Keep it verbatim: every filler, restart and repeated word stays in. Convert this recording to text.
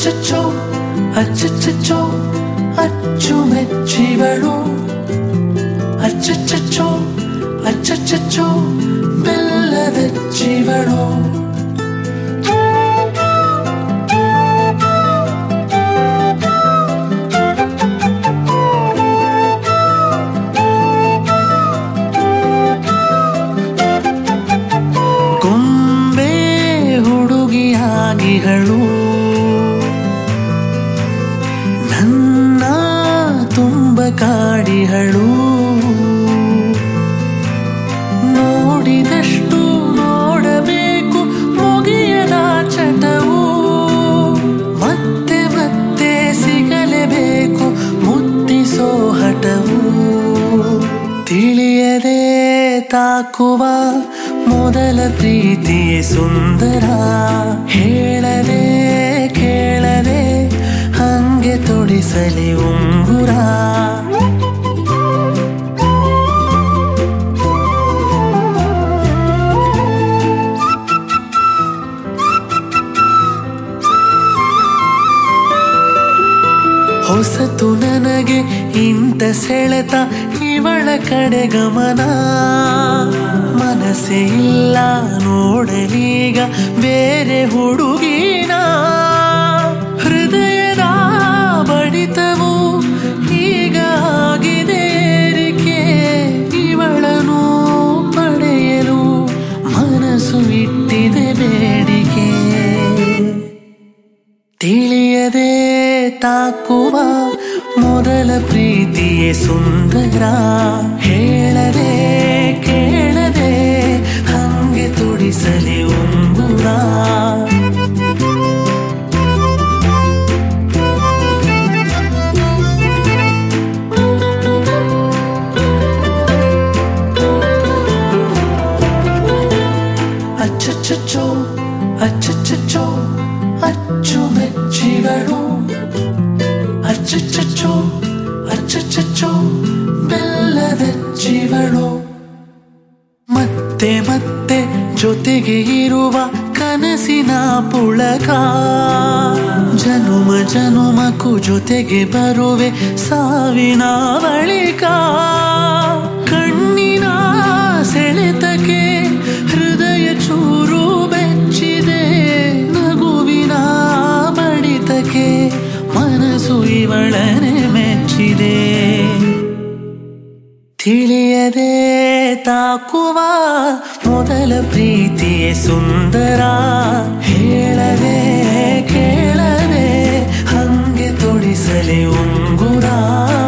ಅಚ್ಚಚ್ಚೋ ಅಚ್ಚಚ್ಚೋ ಅಚ್ಚುಮೆಚ್ಚಿವಳು ಅಚ್ಚಚ್ಚೋ ಅಚ್ಚಚ್ಚೋ ಬೆಲ್ಲದಚ್ಚಿವಳು ಗೊಂಬೆ ಹುಡುಗಿಯಾಗಿಗಳು ನನ್ನ ತುಂಬ ಕಾಡಿಹಳು ನೋಡಿದಷ್ಟು ನೋಡಬೇಕು ಮುಗಿಯದ ಚಟವು ಮತ್ತೆ ಮತ್ತೆ ಸಿಗಲೇಬೇಕು ಮುತ್ತಿಸೋ ಹಠವು ತಿಳಿಯದೆ ತಾಕುವ ಮೊದಲ ಪ್ರೀತಿಯೇ ಸುಂದರ ಹೇಳದೆ ಕೇಳದೆ ಹಂಗೆ ತೊಡಿಸಲಿ ಉಂಗುರ ಹೊಸತು ನನಗೆ ಇಂಥ ಸೆಳೆತ ಇವಳ ಕಡೆ ಗಮನ ಮನಸ್ಸೇ ಇಲ್ಲ ನೋಡಲೀಗ ಬೇರೆ ಹುಡುಗಿನ ಹೃದಯದ ಬಡಿತವು ಈಗ ಆಗಿದೆ ಏರಿಕೆ ಇವಳನ್ನು ಪಡೆಯಲು ಮನಸ್ಸು ಇಟ್ಟಿದೆ ಬೇಡಿಕೆ ತಿಳಿಯದೆ ತಾಕುವ ಮೊದಲ ಪ್ರೀತಿಯೇ ಸುಂದರ ಹೇಳದೆ ಕೇಳದೆ ಹಂಗೆ ತೊಡಿಸಲಿ ಉಂಗುರ ಅಚ್ಚಚ್ಚೋ ಅಚ್ಚಚ್ಚೋ ಅಚ್ಚುಮೆಚ್ಚಿಗಳು ಅಚ್ಚಚ್ಚೋ ಅಚ್ಚಚ್ಚೋ ಬೆಲ್ಲದಚ್ಚಿವಳು ಮತ್ತೆ ಮತ್ತೆ ಜೊತೆಗೆ ಇರುವ ಕನಸಿನ ಪುಳಕ ಜನುಮ ಜನುಮಕ್ಕೂ ಜೊತೆಗೆ ಬರುವೆ ಸಾವಿನ ಬಳಿಕ ಕಣ್ಣಿನ ಸೆಳೆತಕ್ಕೆ ಹೃದಯ ಚೂರು ಬೆಚ್ಚಿದೆ ನಗುವಿನ ಬಡಿತಕ್ಕೆ ಮನಸ್ಸು ಇವಳನೆ ಮೆಚ್ಚಿದೆ ತಿಳಿಯದೆ ತಾಕುವ ಮೊದಲ ಪ್ರೀತಿಯೇ ಸುಂದರ ಹೇಳದೆ ಕೇಳದೆ ಹಂಗೆ ತೊಡಿಸಲಿ ಉಂಗುರ